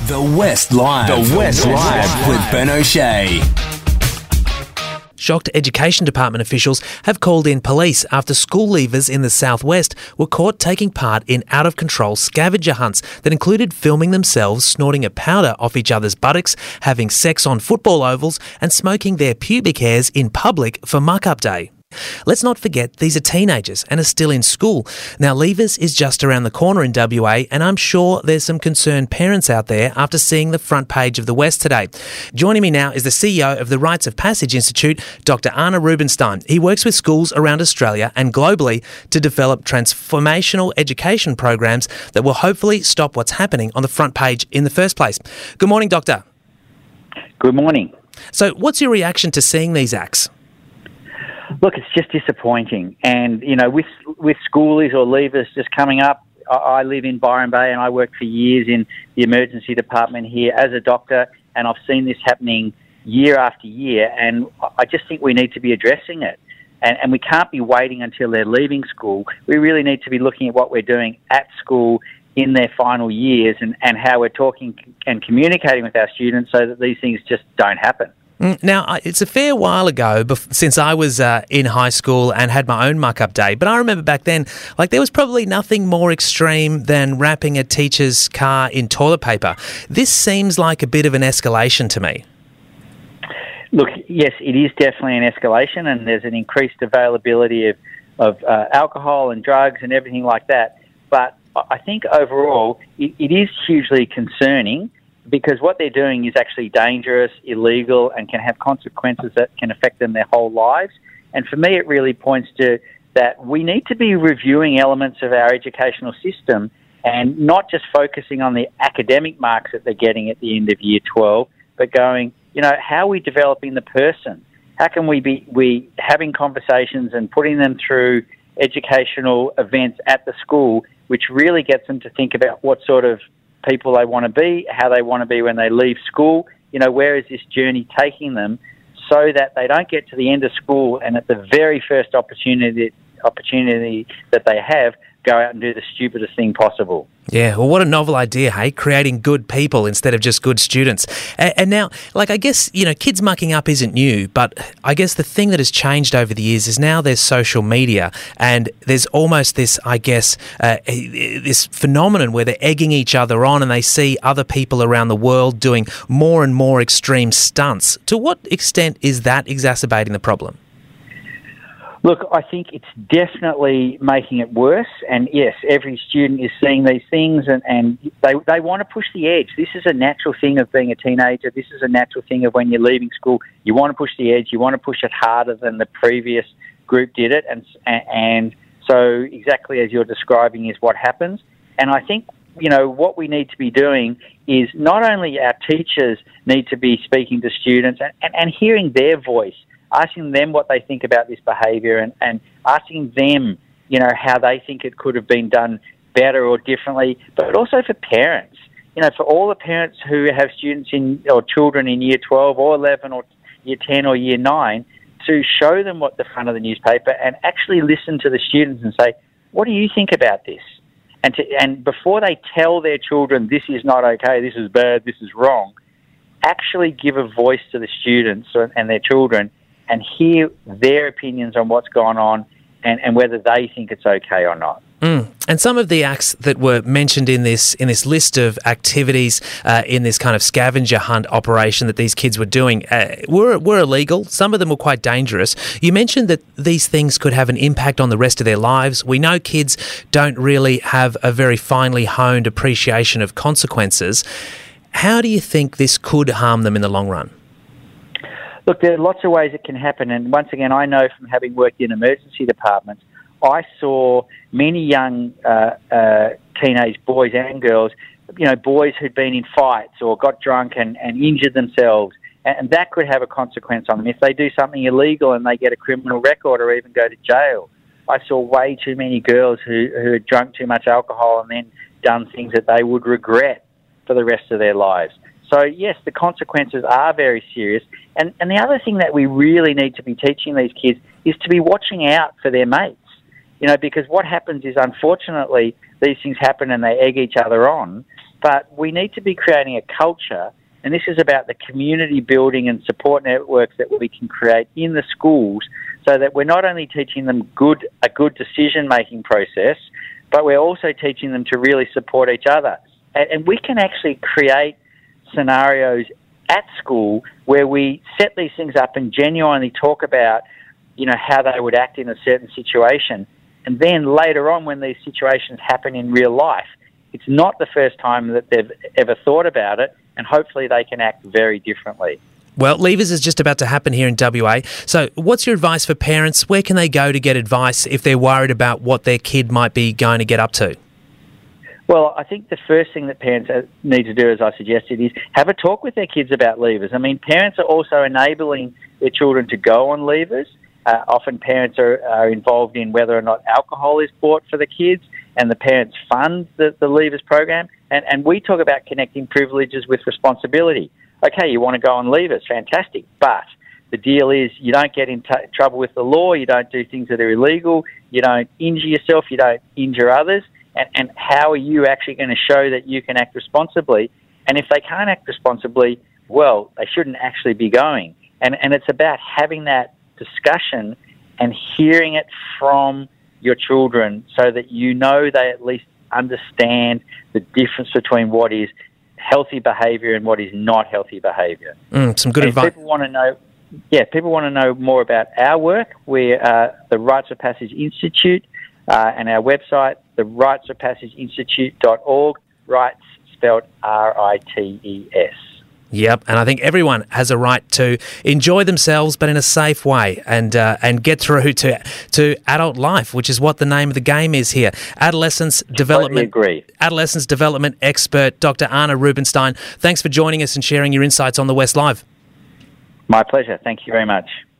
The West Live. The West Live with Ben O'Shea. Shocked Education Department officials have called in police after school leavers in the southwest were caught taking part in out-of-control scavenger hunts that included filming themselves snorting a powder off each other's buttocks, having sex on football ovals and smoking their pubic hairs in public for muck-up day. Let's not forget these are teenagers and are still in school. Now, Leavers is just around the corner in WA, and I'm sure there's some concerned parents out there after seeing the front page of the West today. Joining me now is the CEO of the Rites of Passage Institute, Dr. Arne Rubinstein. He works with schools around Australia and globally to develop transformational education programs that will hopefully stop what's happening on the front page in the first place. Good morning, Doctor. Good morning. So what's your reaction to seeing these acts? Look, it's just disappointing. And, you know, with schoolies or leavers just coming up, I live in Byron Bay and I worked for years in the emergency department here as a doctor, and I've seen this happening year after year, and I just think we need to be addressing it. And we can't be waiting until they're leaving school. We really need to be looking at what we're doing at school in their final years and how we're talking and communicating with our students so that these things just don't happen. Now, it's a fair while ago since I was in high school and had my own muck-up day, but I remember back then, there was probably nothing more extreme than wrapping a teacher's car in toilet paper. This seems like a bit of an escalation to me. Look, yes, it is definitely an escalation, and there's an increased availability of alcohol and drugs and everything like that. But I think overall, it is hugely concerning, because what they're doing is actually dangerous, illegal, and can have consequences that can affect them their whole lives. And for me, it really points to that we need to be reviewing elements of our educational system and not just focusing on the academic marks that they're getting at the end of Year 12, but going, how are we developing the person? How can we be having conversations and putting them through educational events at the school, which really gets them to think about what sort of people they want to be, how they want to be when they leave school, where is this journey taking them, so that they don't get to the end of school and at the very first opportunity that they have, go out and do the stupidest thing possible. Yeah, well, what a novel idea, hey? Creating good people instead of just good students. And now, I guess, kids mucking up isn't new, but I guess the thing that has changed over the years is now there's social media, and there's almost this, this phenomenon where they're egging each other on and they see other people around the world doing more and more extreme stunts. To what extent is that exacerbating the problem? Look, I think it's definitely making it worse, and yes, every student is seeing these things and they want to push the edge. This is a natural thing of being a teenager. This is a natural thing of when you're leaving school. You want to push the edge. You want to push it harder than the previous group did it, and so exactly as you're describing is what happens. And I think, what we need to be doing is not only our teachers need to be speaking to students and hearing their voice, asking them what they think about this behaviour and asking them, how they think it could have been done better or differently, but also for parents, for all the parents who have students or children in Year 12 or 11 or Year 10 or Year 9, to show them what the front of the newspaper and actually listen to the students and say, what do you think about this? And before they tell their children, this is not okay, this is bad, this is wrong, actually give a voice to the students and their children and hear their opinions on what's gone on and whether they think it's okay or not. And some of the acts that were mentioned in this list of activities in this kind of scavenger hunt operation that these kids were doing were illegal. Some of them were quite dangerous. You mentioned that these things could have an impact on the rest of their lives. We know kids don't really have a very finely honed appreciation of consequences. How do you think this could harm them in the long run? Look, there are lots of ways it can happen, and once again, I know from having worked in emergency departments, I saw many young teenage boys and girls, boys who'd been in fights or got drunk and injured themselves, and that could have a consequence on them. If they do something illegal and they get a criminal record or even go to jail. I saw way too many girls who had drunk too much alcohol and then done things that they would regret for the rest of their lives. So, yes, the consequences are very serious. And the other thing that we really need to be teaching these kids is to be watching out for their mates. Because what happens is, unfortunately, these things happen and they egg each other on. but we need to be creating a culture, and this is about the community building and support networks that we can create in the schools, so that we're not only teaching them a good decision-making process, but we're also teaching them to really support each other. And we can actually create scenarios at school where we set these things up and genuinely talk about, how they would act in a certain situation. And then later on, when these situations happen in real life, it's not the first time that they've ever thought about it, and hopefully they can act very differently. Well, Leavers is just about to happen here in WA. So what's your advice for parents? Where can they go to get advice if they're worried about what their kid might be going to get up to? Well, I think the first thing that parents need to do, as I suggested, is have a talk with their kids about leavers. I mean, parents are also enabling their children to go on leavers. Often parents are involved in whether or not alcohol is bought for the kids, and the parents fund the leavers program. And we talk about connecting privileges with responsibility. Okay, you want to go on leavers, fantastic, but the deal is you don't get in trouble with the law, you don't do things that are illegal, you don't injure yourself, you don't injure others, and how are you actually going to show that you can act responsibly? And if they can't act responsibly, well, they shouldn't actually be going. And it's about having that discussion and hearing it from your children so that they at least understand the difference between what is healthy behaviour and what is not healthy behaviour. Some good advice. People want to know more about our work. We're the Rites of Passage Institute, and our website, the rightsofpassageinstitute.org, rights spelled RITES. Yep, and I think everyone has a right to enjoy themselves, but in a safe way, and get through to adult life, which is what the name of the game is here. Adolescence development expert, Dr. Arne Rubinstein. Thanks for joining us and sharing your insights on the West Live. My pleasure. Thank you very much.